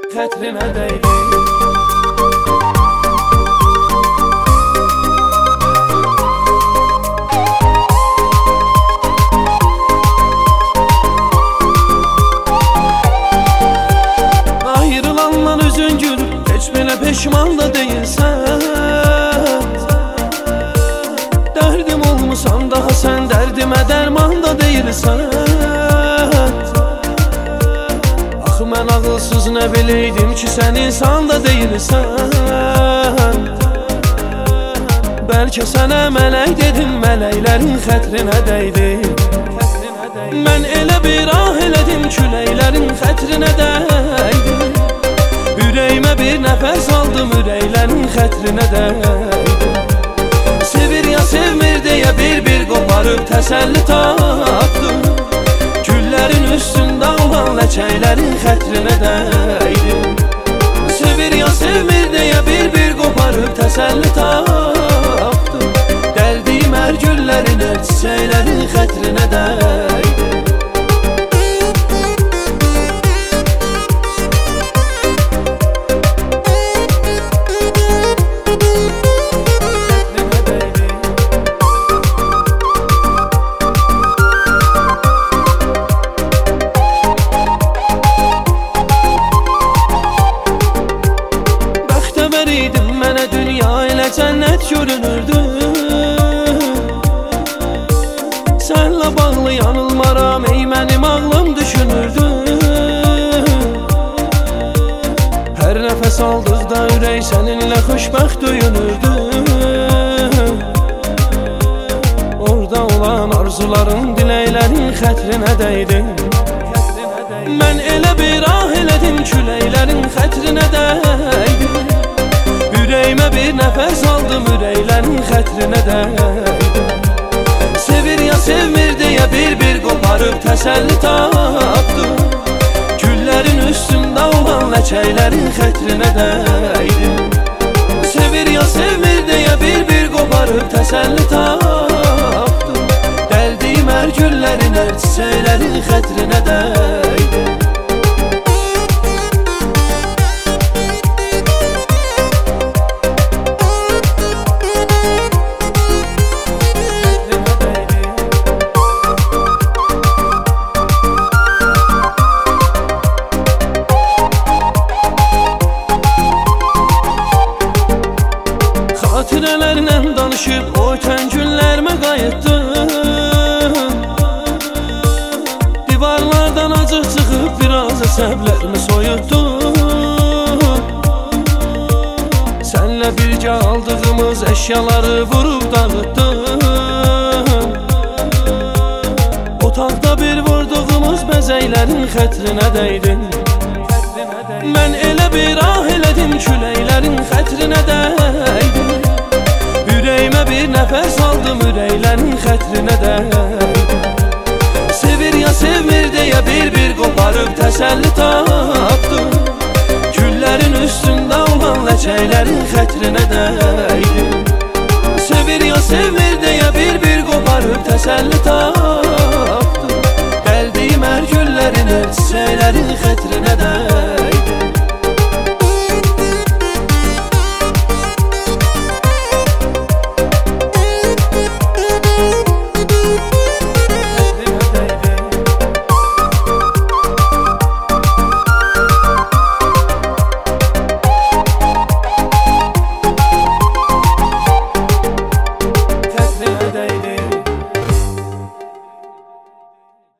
xətrinə dəydi. Ayrılandan üzün gülür, heç belə peşman da deyilsən. Dərdim olmusan daha sən, dərdimə dərman da deyilsən. Axı mən ağılsız nə bileydim ki, sən insan da deyilsən. Bəlkə sənə mələk dedim, mələklərin xətrinə dəydi. Mən elə bir ah elədim, küləklərin xətrinə dəydi. Ürəyimə bir nəfəs aldım, ürəklərin xətrinə dəydi. Sevir ya sevmir deyə bir qoparıb təsəlli tapdım. Güllərin üstündə olan ləçəklərin xətrinə dəydi. Sevir ya sevmir deyə bir qoparıb təsəlli tapdım. Dərdiyim hər güllərin, hər çiçəklərin xətrinə dəydi. Mənə dünya ilə cənnət görünürdü. Sənlə bağlı yanılmaram, ey mənim ağlım düşünürdü. Hər nəfəs aldıqda ürək səninlə xoşbəxt döyünürdü. Orada olan arzuların, diləklərin xətrinə dəydi. Mən elə bir ah elədim, küləklərin xətrinə dəydi. Ürəyimə bir nəfəs aldım, ürəklərin xətrinə dəydi. Sevir ya sevmir deyə bir qoparıb təsəlli tapdım. Güllərin üstündə olan ləçəklərin xətrinə dəydi. Sevir ya sevmir deyə bir qoparıb təsəlli tapdım. Dəldiyim hər güllərin, hər çiçəklərin xətrinə dəydi. Xatirələrlə danışıb o ötən günlərimə qayıtdım. Divarlardan acıq çıxıb biraz əsəblərimi soyutdum. Sənlə birgə aldığımız əşyaları vurub dağıtdım. Otaqda bir vurduğumuz bəzəklərin xətrinə dəydin. Mən elə bir ah elədim, küləklərin xətrinə dəydi. Ürəyimə bir nəfəs aldım, ürəklərin xətrinə dəydi. Sevir ya sevmir deyə bir qoparıb təsəlli tapdım. Güllərin üstündə olan ləçəklərin xətrinə dəydi. Sevir ya sevmir deyə bir qoparıb təsəlli tapdım. Dəldiyim hər güllərin, hər çiçəklərin xətrinə dəydi.